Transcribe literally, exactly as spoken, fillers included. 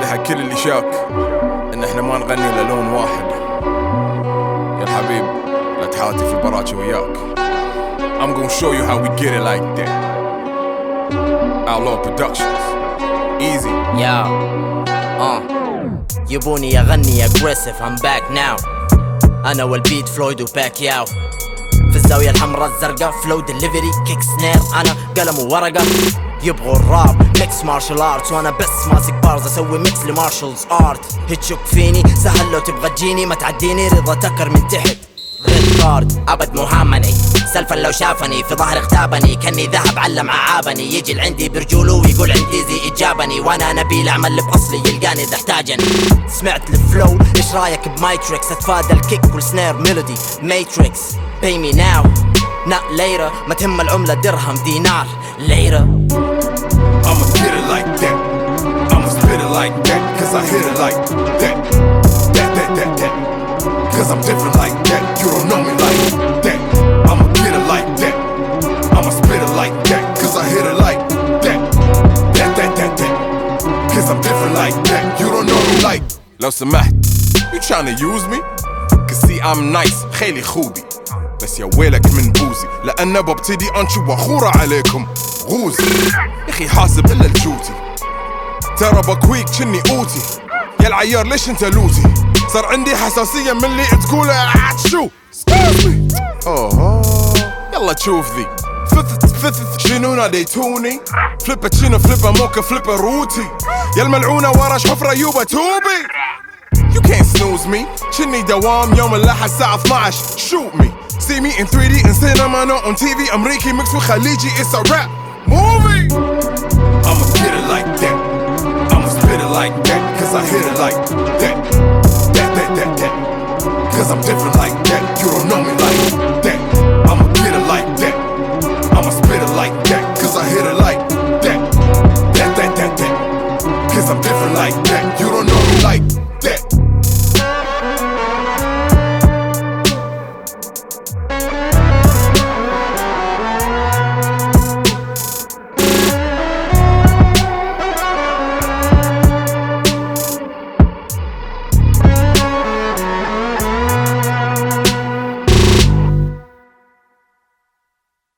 هذه حق كل اللي شاك ان احنا ما نغني للون واحد. يا الحبيب لا تحاتي في البراكة وياك. I'm gonna show you how we get it like that. Outlaw Productions. Easy. Yeah. Uh. يبوني اغني aggressive. I'm back now. انا والبيت فلويد وباكياو في الزاوية الحمراء الزرقاء. فلو ديليفري كيك سنير انا قلم وورقة. يبغوا الراب ميكس مارشال ارتس وانا بس ماسك بارز اسوي ميكس لمارشالز ارت. هتشك فيني سهل لو تبغى تجيني ما تعديني. رضا تكر من تحت ريد كارد ابد مهامني. سلفا لو شافني في ظهر اغتابني كاني ذهب علم عابني. يجي لعندي برجوله ويقول عندي زي اجابني وانا نبيل اعمل اللي باصلي يلقاني اذا احتاجني. سمعت الفلو ايش رايك بمايتريكس؟ اتفادى الكيك والسنير ميلودي ماتريكس. pay me now not later. ما تهم العملة درهم دينار ليرة. I'ma get it like that. I'ma spit it like that. Cause I hit it like that. That, that, that, that. Cause I'm different like that. You don't know me like that. I'ma get it like that. I'ma spit it like that. Cause I hit it like that. That, that, that, that. Cause I'm different like that. You don't know me like. لو سمحت You tryna use me? Cause see I'm nice خيلي خوبي بس يا ويلك من بوزي لأن ببتدي أنشي وأخورة عليكم غوزي. يخي حاسب إلا الجوتي ترى بكويك شني أوتي. يا العيار ليش انت لوتي؟ صار عندي حساسية من اللي تقوله عاتشو. اوه يلا تشوف ذي فثت فثت شنو ناديتوني؟ فليبة شنو فليبة موكا فليبة روتي. يا الملعونة وراش حفرة يوبا توبي. You can't snooze me. شني دوام يوم الأحد الساعة اثنعش. Shoot me. See me in three D in cinema not on T V. أمريكي ميكس وخليجي. It's a rap movie. I'ma get it like that. I'ma spit it like that. Cause I hit it like that. That, that, that, that. Cause I'm different like that. You don't know